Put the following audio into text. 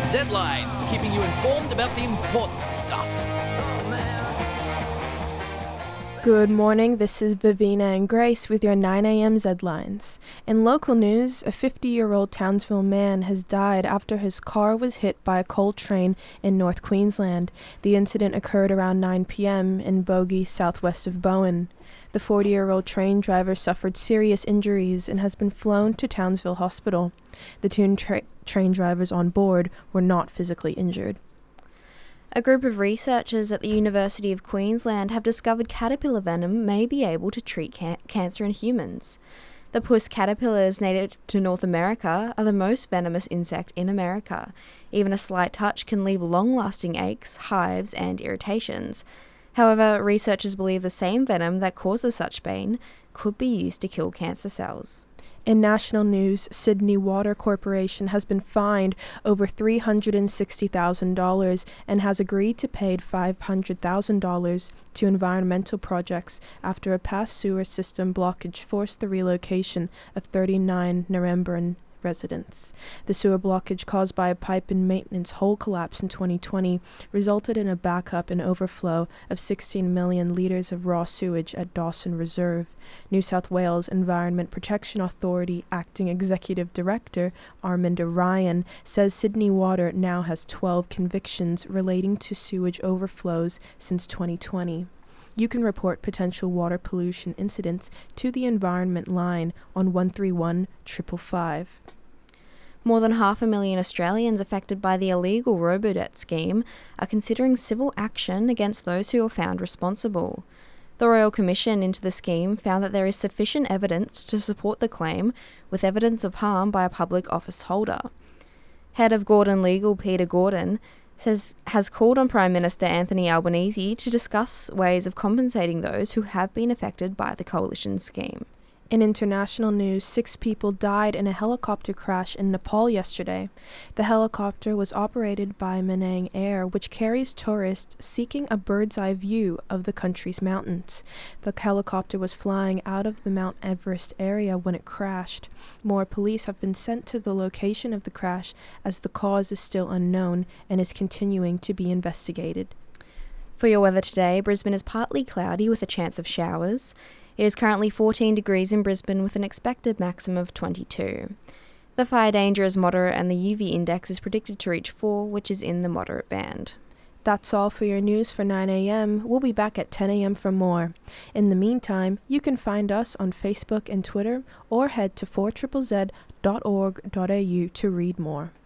Z-Lines, keeping you informed about the important stuff. Good morning, this is Vivina and Grace with your 9 a.m. Z-Lines. In local news, a 50-year-old Townsville man has died after his car was hit by a coal train in North Queensland. The incident occurred around 9 p.m. in Bogey, southwest of Bowen. The 40-year-old train driver suffered serious injuries and has been flown to Townsville Hospital. The two train drivers on board were not physically injured. A group of researchers at the University of Queensland have discovered caterpillar venom may be able to treat cancer in humans. The puss caterpillars native to North America are the most venomous insect in America. Even a slight touch can leave long-lasting aches, hives, and irritations. However, researchers believe the same venom that causes such pain could be used to kill cancer cells. In national news, Sydney Water Corporation has been fined over $360,000 and has agreed to pay $500,000 to environmental projects after a past sewer system blockage forced the relocation of 39 Narembran residents. The sewer blockage caused by a pipe and maintenance hole collapse in 2020 resulted in a backup and overflow of 16 million litres of raw sewage at Dawson Reserve. New South Wales Environment Protection Authority Acting Executive Director Arminda Ryan says Sydney Water now has 12 convictions relating to sewage overflows since 2020. You can report potential water pollution incidents to the Environment Line on 131 555. More than 500,000 Australians affected by the illegal robo-debt scheme are considering civil action against those who are found responsible. The Royal Commission into the scheme found that there is sufficient evidence to support the claim, with evidence of harm by a public office holder. Head of Gordon Legal Peter Gordon has called on Prime Minister Anthony Albanese to discuss ways of compensating those who have been affected by the coalition scheme. In international news, 6 people died in a helicopter crash in Nepal yesterday. The helicopter was operated by Manang Air, which carries tourists seeking a bird's-eye view of the country's mountains. The helicopter was flying out of the Mount Everest area when it crashed. More police have been sent to the location of the crash as the cause is still unknown and is continuing to be investigated. For your weather today, Brisbane is partly cloudy with a chance of showers. It is currently 14 degrees in Brisbane with an expected maximum of 22. The fire danger is moderate and the UV index is predicted to reach 4, which is in the moderate band. That's all for your news for 9 a.m. We'll be back at 10 a.m. for more. In the meantime, you can find us on Facebook and Twitter or head to 4ZZZ.org.au to read more.